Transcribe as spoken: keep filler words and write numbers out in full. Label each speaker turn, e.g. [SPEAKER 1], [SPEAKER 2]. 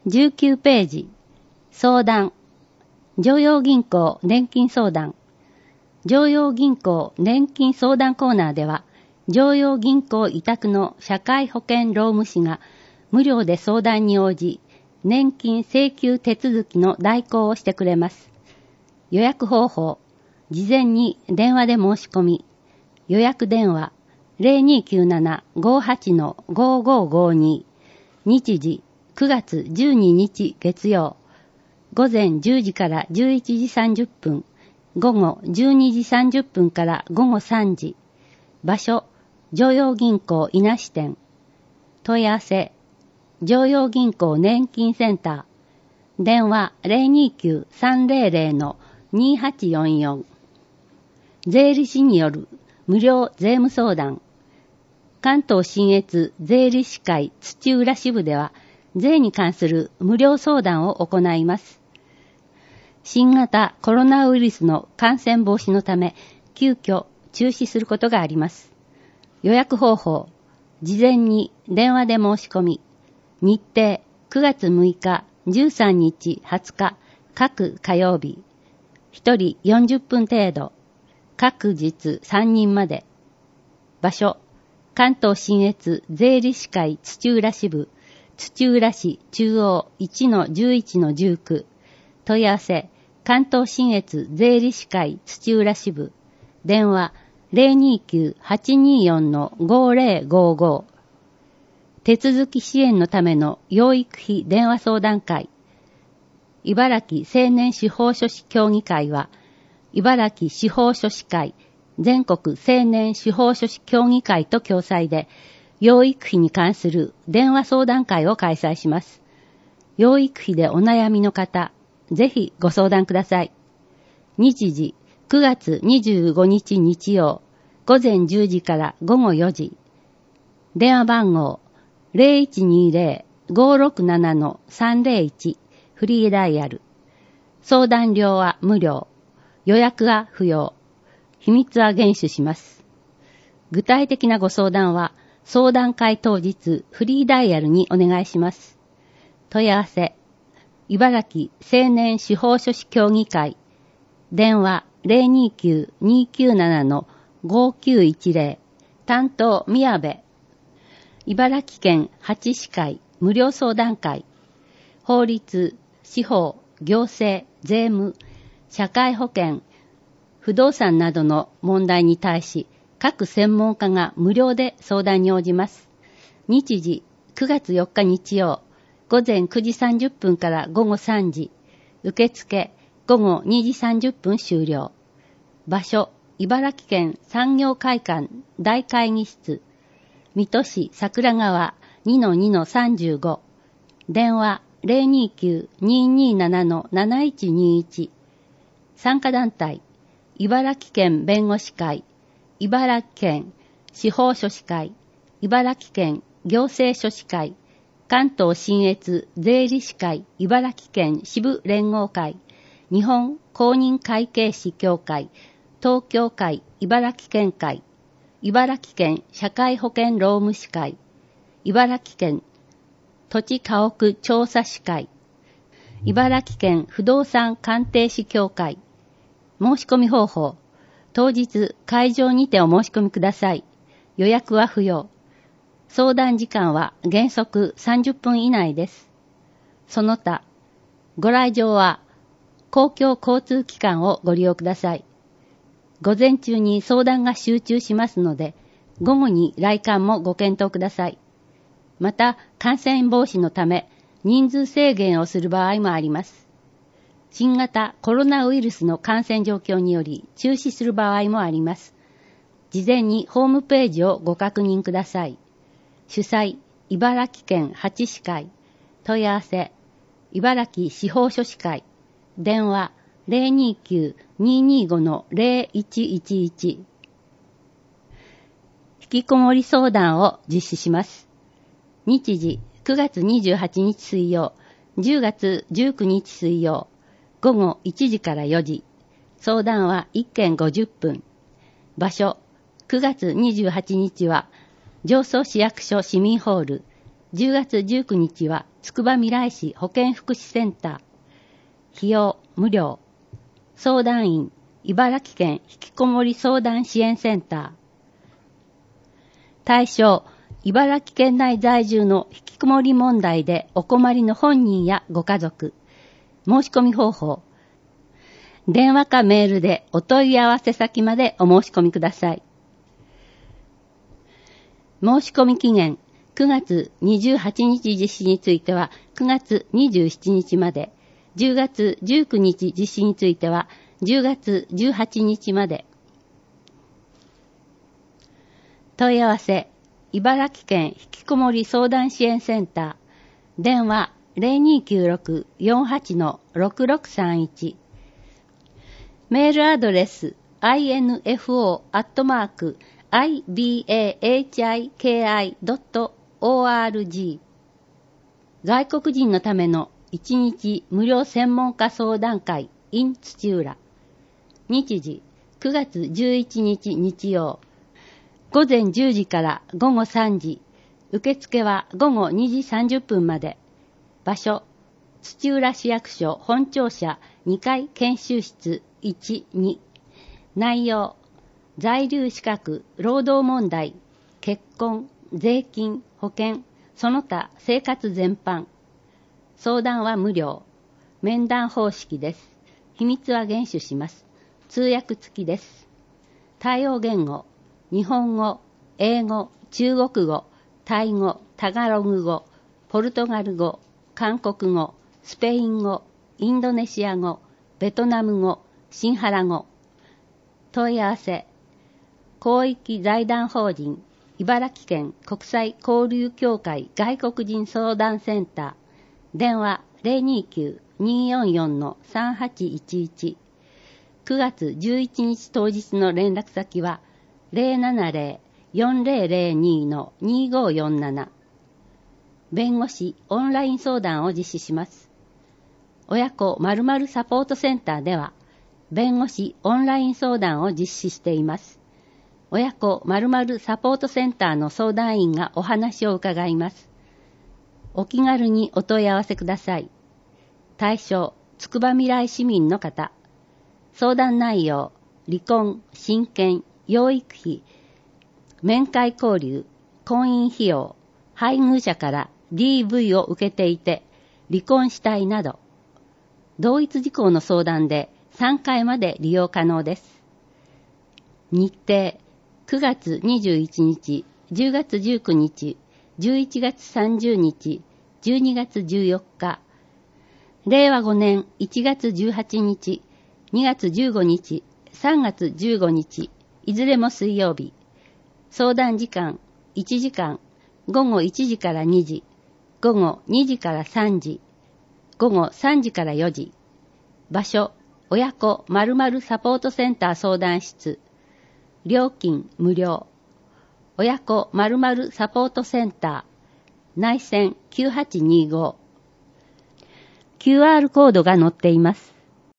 [SPEAKER 1] じゅうきゅうページ、相談。常陽銀行年金相談。常陽銀行年金相談コーナーでは、常陽銀行委託の社会保険労務士が無料で相談に応じ、年金請求手続きの代行をしてくれます。予約方法、事前に電話で申し込み、予約電話 ゼロにきゅうなな ごはち ごごごに、日時くがつじゅうににち月曜、午前じゅうじからじゅういちじさんじゅっぷん、午後じゅうにじさんじゅっぷんから午後さんじ、場所、常陽銀行伊那支店、問い合わせ、常陽銀行年金センター、電話 ゼロにきゅう さんゼロゼロ にはちよんよん、税理士による無料税務相談。関東信越税理士会土浦支部では、税に関する無料相談を行います。新型コロナウイルスの感染防止のため、急遽中止することがあります。予約方法、事前に電話で申し込み、日程くがつむいか、じゅうさんにち、はつか、各火曜日、ひとりよんじゅっぷん程度、各日さんにんまで。場所、関東信越税理士会土浦支部、土浦市中央 いちのじゅういちのじゅうきゅう、問い合わせ、関東信越税理士会土浦支部、電話 ゼロにきゅう はちによん ごゼロごご、手続き支援のための養育費電話相談会。茨城青年司法書士協議会は、茨城司法書士会、全国青年司法書士協議会と共催で、養育費に関する電話相談会を開催します。養育費でお悩みの方、ぜひご相談ください。日時、くがつにじゅうごにち日曜、午前じゅうじから午後よじ。電話番号、ゼロいちにゼロ ごろくなな さんゼロいち、フリーダイヤル。相談料は無料。予約は不要。秘密は厳守します。具体的なご相談は、相談会当日フリーダイヤルにお願いします。問い合わせ、茨城青年司法書士協議会、電話 ゼロにきゅう にきゅうなな ごきゅういちゼロ、担当宮部、茨城県八市会無料相談会、法律、司法、行政、税務、社会保険、不動産などの問題に対し、各専門家が無料で相談に応じます。日時、くがつよっか日曜、午前くじさんじゅっぷんから午後さんじ、受付、午後にじさんじゅっぷん終了。場所、茨城県産業会館大会議室、水戸市桜川 にのにのさんじゅうご、電話 ゼロにきゅう にになな なないちにいち、参加団体、茨城県弁護士会、茨城県司法書士会、茨城県行政書士会、関東信越税理士会茨城県支部連合会、日本公認会計士協会、東京会茨城県会、茨城県社会保険労務士会、茨城県土地家屋調査士会、茨城県不動産鑑定士協会。申し込み方法、当日会場にてお申し込みください。予約は不要。相談時間は原則さんじゅっぷん以内です。その他、ご来場は公共交通機関をご利用ください。午前中に相談が集中しますので、午後に来館もご検討ください。また、感染防止のため、人数制限をする場合もあります。新型コロナウイルスの感染状況により中止する場合もあります。事前にホームページをご確認ください。主催、茨城県八市会。問い合わせ、茨城司法書士会。電話 ゼロにきゅう ににご ゼロいちいちいち。引きこもり相談を実施します。日時、くがつにじゅうはちにち水曜、じゅうがつじゅうくにち水曜、午後いちじからよじ。相談はいっけんごじゅっぷん。場所、くがつにじゅうはちにちは、常総市役所市民ホール、 じゅうがつじゅうくにちはつくばみらい市保健福祉センター。費用無料。相談員、茨城県ひきこもり相談支援センター。対象、茨城県内在住のひきこもり問題でお困りの本人やご家族。申し込み方法。電話かメールでお問い合わせ先までお申し込みください。申し込み期限、くがつにじゅうはちにち実施についてはくがつにじゅうしちにちまで、じゅうがつじゅうくにち実施についてはじゅうがつじゅうはちにちまで。問い合わせ、茨城県ひきこもり相談支援センター、電話 ゼロにきゅうろく よんはち ろくろくさんいち、メールアドレス アイエヌエフオー アットマーク アイビエーエイチアイケーアイ ドット オーアールジー 外国人のためのいちにち無料専門家相談会 in 土浦。日時くがつじゅういちにち日曜。午前じゅうじから午後さんじ。受付は午後にじさんじゅっぷんまで。場所、土浦市役所本庁舎にかい研修室いち、に。内容、在留資格、労働問題、結婚、税金、保険、その他生活全般。相談は無料。面談方式です。秘密は厳守します。通訳付きです。対応言語、日本語、英語、中国語、タイ語、タガログ語、ポルトガル語、韓国語、スペイン語、インドネシア語、ベトナム語、シンハラ語。問い合わせ、広域財団法人茨城県国際交流協会外国人相談センター。電話 ゼロにきゅう にーよんよん さんはちいちいち。くがつじゅういちにち当日の連絡先は ゼロななゼロ よんゼロゼロに にーごよんなな。弁護士オンライン相談を実施します。親子〇〇サポートセンターでは、弁護士オンライン相談を実施しています。親子〇〇サポートセンターの相談員がお話を伺います。お気軽にお問い合わせください。対象、つくばみらい市民の方。相談内容、離婚、親権、養育費、面会交流、婚姻費用、配偶者から ディーブイ を受けていて、離婚したいなど、同一事項の相談でさんかいまで利用可能です。日程、くがつにじゅういちにち、じゅうがつじゅうくにち、じゅういちがつさんじゅうにち、じゅうにがつじゅうよっか、れいわごねんいちがつじゅうはちにち、にがつじゅうごにち、さんがつじゅうごにち、いずれも水曜日。相談時間いちじかん、ごごいちじからにじ、ごごにじからさんじ、ごごさんじからよじ。場所、親子〇〇サポートセンター相談室。料金無料。親子〇〇サポートセンター。内線きゅうはちにーご。キューアール コードが載っています。